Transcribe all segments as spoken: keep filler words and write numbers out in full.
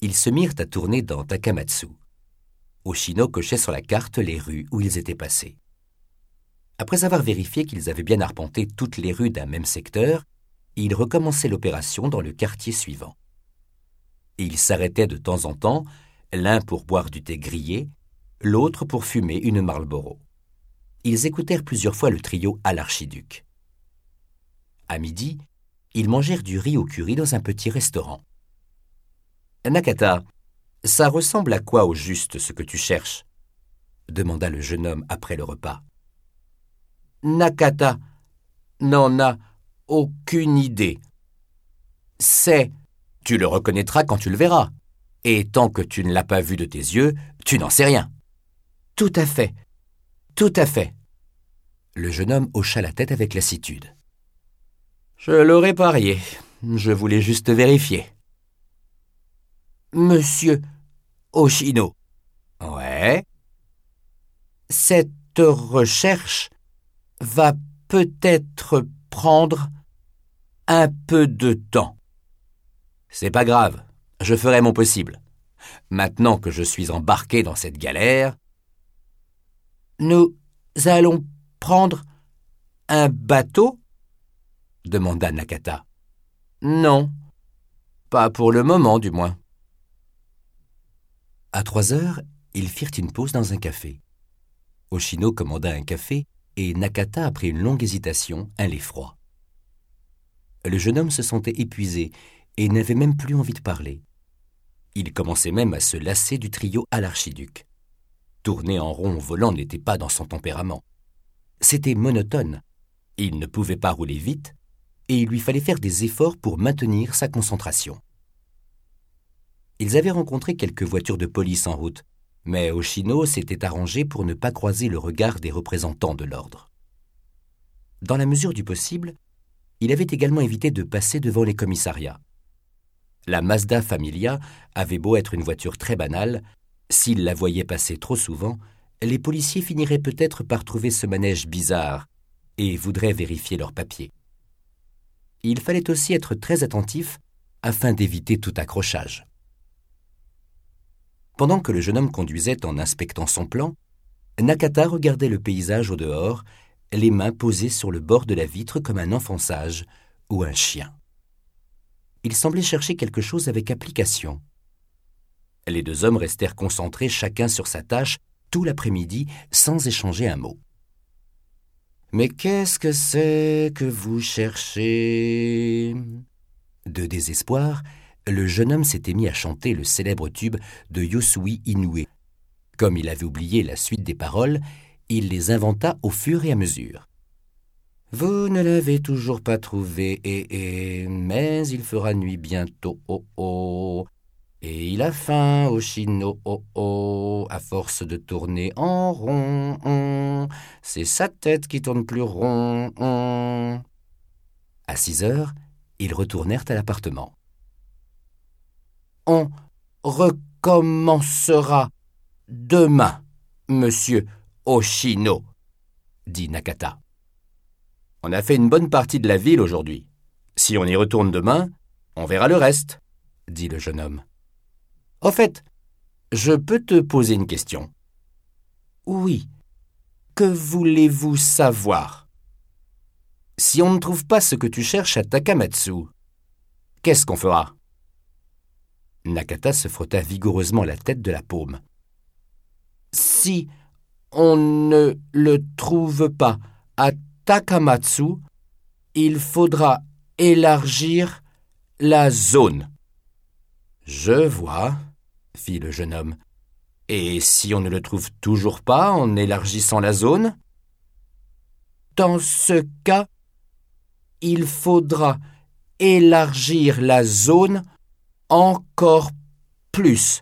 Ils se mirent à tourner dans Takamatsu. Oshino cochait sur la carte les rues où ils étaient passés. Après avoir vérifié qu'ils avaient bien arpenté toutes les rues d'un même secteur, ils recommençaient l'opération dans le quartier suivant. Ils s'arrêtaient de temps en temps, l'un pour boire du thé grillé, l'autre pour fumer une Marlboro. Ils écoutèrent plusieurs fois le trio à l'archiduc. À midi, ils mangèrent du riz au curry dans un petit restaurant. « Nakata, ça ressemble à quoi au juste ce que tu cherches ?» demanda le jeune homme après le repas. Nakata n'en a aucune idée. C'est, tu le reconnaîtras quand tu le verras, et tant que tu ne l'as pas vu de tes yeux, tu n'en sais rien. Tout à fait, tout à fait. Le jeune homme hocha la tête avec lassitude. Je l'aurais parié, je voulais juste vérifier. Monsieur Oshino. Ouais. Cette recherche va peut-être prendre un peu de temps. C'est pas grave, je ferai mon possible. Maintenant que je suis embarqué dans cette galère, nous allons prendre un bateau ? demanda Nakata. Non, pas pour le moment du moins. À trois heures, ils firent une pause dans un café. Oshino commanda un café et Nakata, après une longue hésitation, un lait froid. Le jeune homme se sentait épuisé et n'avait même plus envie de parler. Il commençait même à se lasser du trio à l'archiduc. Tourner en rond au volant n'était pas dans son tempérament. C'était monotone. Il ne pouvait pas rouler vite et il lui fallait faire des efforts pour maintenir sa concentration. Ils avaient rencontré quelques voitures de police en route, mais Oshino s'était arrangé pour ne pas croiser le regard des représentants de l'ordre. Dans la mesure du possible, il avait également évité de passer devant les commissariats. La Mazda Familia avait beau être une voiture très banale, s'ils la voyaient passer trop souvent, les policiers finiraient peut-être par trouver ce manège bizarre et voudraient vérifier leurs papiers. Il fallait aussi être très attentif afin d'éviter tout accrochage. Pendant que le jeune homme conduisait en inspectant son plan, Nakata regardait le paysage au dehors, les mains posées sur le bord de la vitre comme un enfant sage ou un chien. Il semblait chercher quelque chose avec application. Les deux hommes restèrent concentrés chacun sur sa tâche tout l'après-midi sans échanger un mot. « Mais qu'est-ce que c'est que vous cherchez ?» De désespoir, le jeune homme s'était mis à chanter le célèbre tube de Yosui Inoue. Comme il avait oublié la suite des paroles, il les inventa au fur et à mesure. « Vous ne l'avez toujours pas trouvé, et, et, mais il fera nuit bientôt, oh, oh. Et il a faim, Oshino, oh, oh, à force de tourner en rond, oh. C'est sa tête qui tourne plus rond, oh. » À six heures, ils retournèrent à l'appartement. « On recommencera demain, monsieur Oshino, » dit Nakata. « On a fait une bonne partie de la ville aujourd'hui. Si on y retourne demain, on verra le reste, » dit le jeune homme. « Au fait, je peux te poser une question. »« Oui. Que voulez-vous savoir ? Si on ne trouve pas ce que tu cherches à Takamatsu, qu'est-ce qu'on fera ?» Nakata se frotta vigoureusement la tête de la paume. « Si on ne le trouve pas à Takamatsu, il faudra élargir la zone. »« Je vois, » fit le jeune homme. « Et si on ne le trouve toujours pas en élargissant la zone ? » ?»« Dans ce cas, il faudra élargir la zone encore plus. »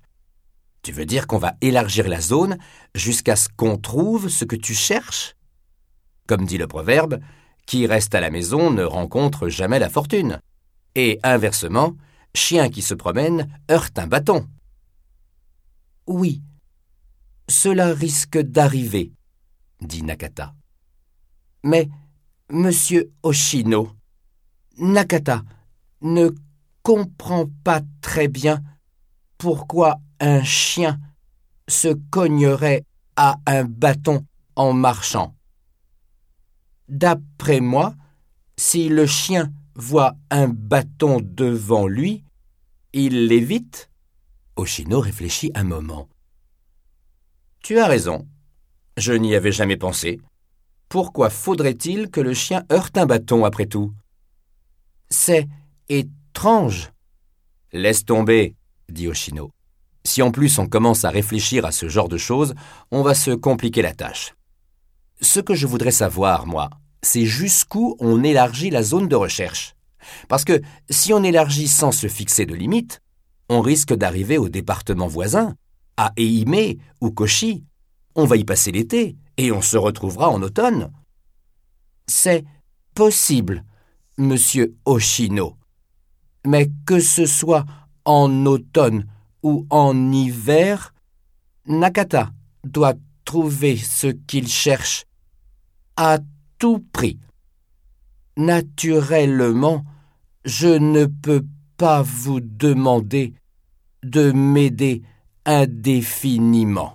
« Tu veux dire qu'on va élargir la zone jusqu'à ce qu'on trouve ce que tu cherches ? Comme dit le proverbe, qui reste à la maison ne rencontre jamais la fortune. Et inversement, chien qui se promène heurte un bâton. »« Oui, cela risque d'arriver, » dit Nakata. « Mais, monsieur Oshino, Nakata ne comprend pas très bien pourquoi un chien se cognerait à un bâton en marchant. D'après moi, si le chien voit un bâton devant lui, il l'évite. Oshino réfléchit un moment. Tu as raison. Je n'y avais jamais pensé. Pourquoi faudrait-il que le chien heurte un bâton après tout? C'est étrange. Laisse tomber, dit Oshino. Si en plus on commence à réfléchir à ce genre de choses, on va se compliquer la tâche. Ce que je voudrais savoir, moi, c'est jusqu'où on élargit la zone de recherche. Parce que si on élargit sans se fixer de limite, on risque d'arriver au département voisin, à Ehime ou Koshi. On va y passer l'été et on se retrouvera en automne. C'est possible, monsieur Oshino. Mais que ce soit en automne ou en hiver, Nakata doit trouver ce qu'il cherche à tout prix. Naturellement, je ne peux pas vous demander de m'aider indéfiniment.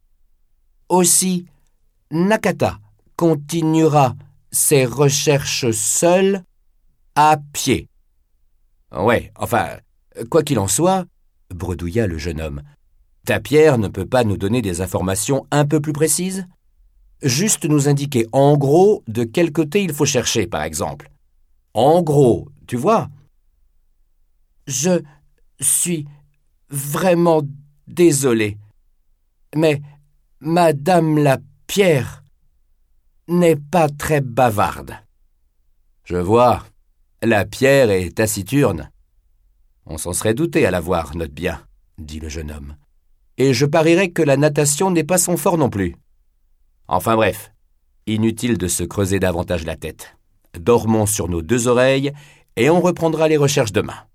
Aussi, Nakata continuera ses recherches seul, à pied. Ouais, enfin, quoi qu'il en soit, bredouilla le jeune homme, ta pierre ne peut pas nous donner des informations un peu plus précises? Juste nous indiquer en gros de quel côté il faut chercher, par exemple. En gros, tu vois? Je suis vraiment désolé, mais Madame la Pierre n'est pas très bavarde. Je vois, la Pierre est taciturne. On s'en serait douté à la voir, note bien, dit le jeune homme. Et je parierais que la natation n'est pas son fort non plus. Enfin bref, inutile de se creuser davantage la tête. Dormons sur nos deux oreilles et on reprendra les recherches demain.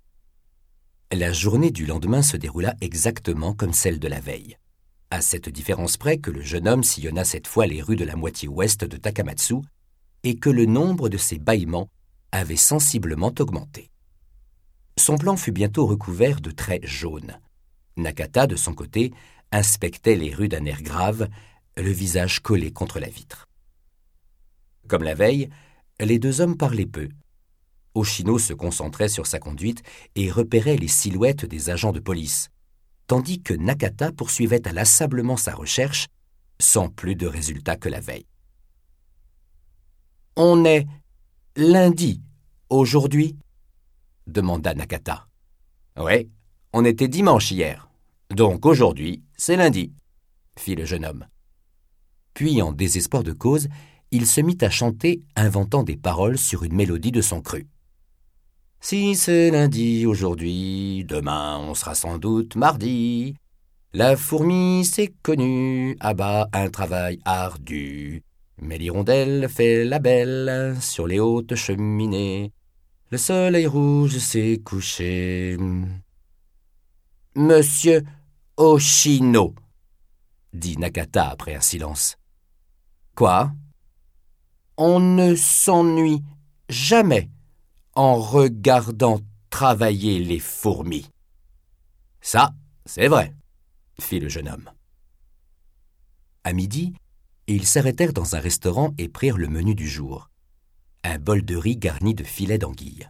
La journée du lendemain se déroula exactement comme celle de la veille, à cette différence près que le jeune homme sillonna cette fois les rues de la moitié ouest de Takamatsu et que le nombre de ses bâillements avait sensiblement augmenté. Son plan fut bientôt recouvert de traits jaunes. Nakata, de son côté, inspectait les rues d'un air grave, le visage collé contre la vitre. Comme la veille, les deux hommes parlaient peu. Oshino se concentrait sur sa conduite et repérait les silhouettes des agents de police, tandis que Nakata poursuivait inlassablement sa recherche, sans plus de résultats que la veille. « On est lundi, aujourd'hui ?» demanda Nakata. « Ouais, on était dimanche hier, donc aujourd'hui, c'est lundi, » fit le jeune homme. Puis, en désespoir de cause, il se mit à chanter, inventant des paroles sur une mélodie de son cru. « Si c'est lundi aujourd'hui, demain on sera sans doute mardi. La fourmi s'est connue, abat un travail ardu. Mais l'hirondelle fait la belle sur les hautes cheminées. Le soleil rouge s'est couché. »« Monsieur Oshino, » dit Nakata après un silence. « Quoi ? On ne s'ennuie jamais en regardant travailler les fourmis. »« Ça, c'est vrai, » fit le jeune homme. À midi, ils s'arrêtèrent dans un restaurant et prirent le menu du jour. Un bol de riz garni de filets d'anguille.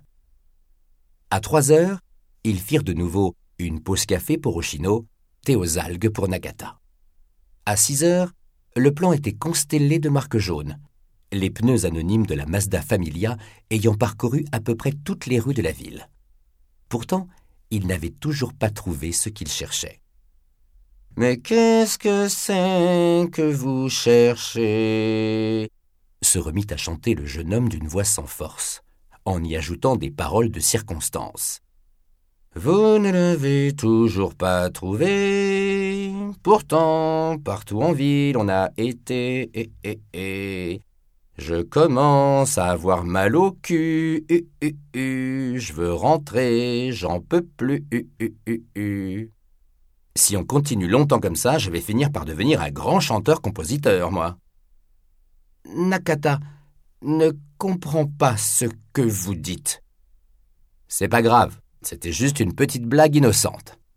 À trois heures, ils firent de nouveau une pause café pour Oshino, thé aux algues pour Nakata. À six heures, le plan était constellé de marques jaunes, les pneus anonymes de la Mazda Familia ayant parcouru à peu près toutes les rues de la ville. Pourtant, ils n'avaient toujours pas trouvé ce qu'ils cherchaient. « Mais qu'est-ce que c'est que vous cherchez ?» se remit à chanter le jeune homme d'une voix sans force, en y ajoutant des paroles de circonstance. « Vous ne l'avez toujours pas trouvé, pourtant partout en ville on a été, et, et, et. Je commence à avoir mal au cul, u, u, u. Je veux rentrer, j'en peux plus, u, u, u, u. Si on continue longtemps comme ça, je vais finir par devenir un grand chanteur-compositeur, moi. » Nakata ne comprend pas ce que vous dites. « C'est pas grave, c'était juste une petite blague innocente. »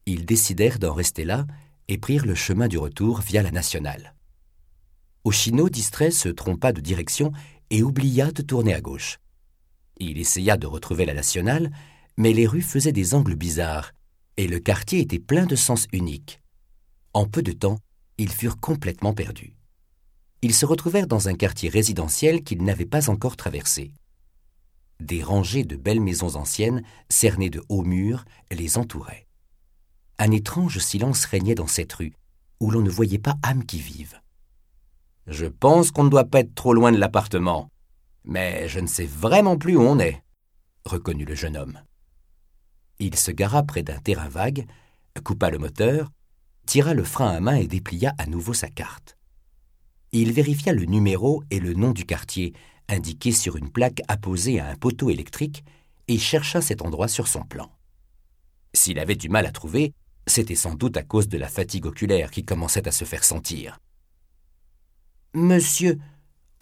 Ils décidèrent d'en rester là et prirent le chemin du retour via la nationale. Hoshino, distrait, se trompa de direction et oublia de tourner à gauche. Il essaya de retrouver la nationale, mais les rues faisaient des angles bizarres et le quartier était plein de sens uniques. En peu de temps, ils furent complètement perdus. Ils se retrouvèrent dans un quartier résidentiel qu'ils n'avaient pas encore traversé. Des rangées de belles maisons anciennes, cernées de hauts murs, les entouraient. Un étrange silence régnait dans cette rue, où l'on ne voyait pas âme qui vive. « Je pense qu'on ne doit pas être trop loin de l'appartement, mais je ne sais vraiment plus où on est, » reconnut le jeune homme. Il se gara près d'un terrain vague, coupa le moteur, tira le frein à main et déplia à nouveau sa carte. Il vérifia le numéro et le nom du quartier, indiqué sur une plaque apposée à un poteau électrique, et chercha cet endroit sur son plan. S'il avait du mal à trouver, c'était sans doute à cause de la fatigue oculaire qui commençait à se faire sentir. « Monsieur Hoshino, »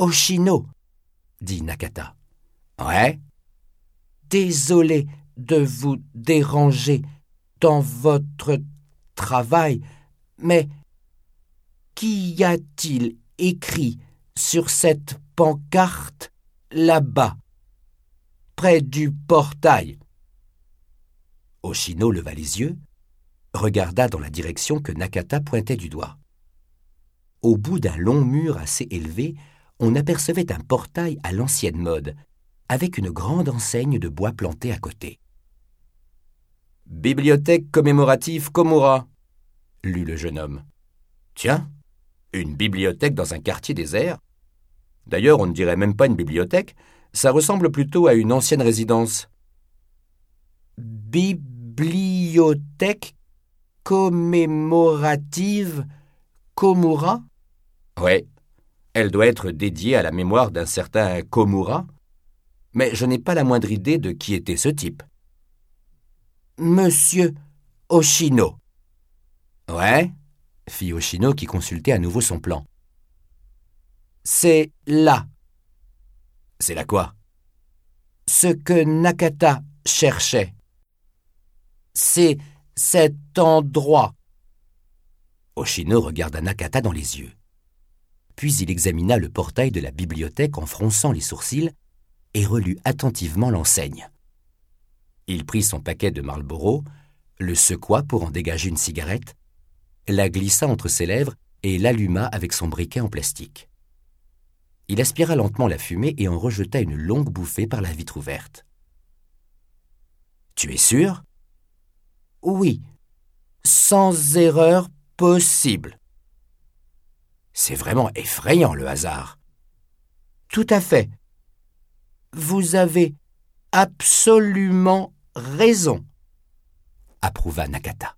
dit Nakata. « Ouais ? Désolé de vous déranger dans votre travail, mais qu'y a-t-il écrit sur cette pancarte là-bas, près du portail ?» Hoshino leva les yeux, regarda dans la direction que Nakata pointait du doigt. Au bout d'un long mur assez élevé, on apercevait un portail à l'ancienne mode, avec une grande enseigne de bois planté à côté. « Bibliothèque commémorative Komura », lut le jeune homme. « Tiens, une bibliothèque dans un quartier désert ? D'ailleurs, on ne dirait même pas une bibliothèque, ça ressemble plutôt à une ancienne résidence. »« Bibliothèque commémorative Komura ? » Ouais, elle doit être dédiée à la mémoire d'un certain Komura, mais je n'ai pas la moindre idée de qui était ce type. « Monsieur Hoshino. »« Ouais ?» fit Hoshino qui consultait à nouveau son plan. « C'est là. »« C'est là quoi ?»« Ce que Nakata cherchait. »« C'est cet endroit. » Hoshino regarda Nakata dans les yeux. Puis il examina le portail de la bibliothèque en fronçant les sourcils et relut attentivement l'enseigne. Il prit son paquet de Marlboro, le secoua pour en dégager une cigarette, la glissa entre ses lèvres et l'alluma avec son briquet en plastique. Il aspira lentement la fumée et en rejeta une longue bouffée par la vitre ouverte. « Tu es sûr ? » ?»« Oui, sans erreur possible. » »« C'est vraiment effrayant, le hasard. »« Tout à fait. Vous avez absolument raison, » approuva Nakata.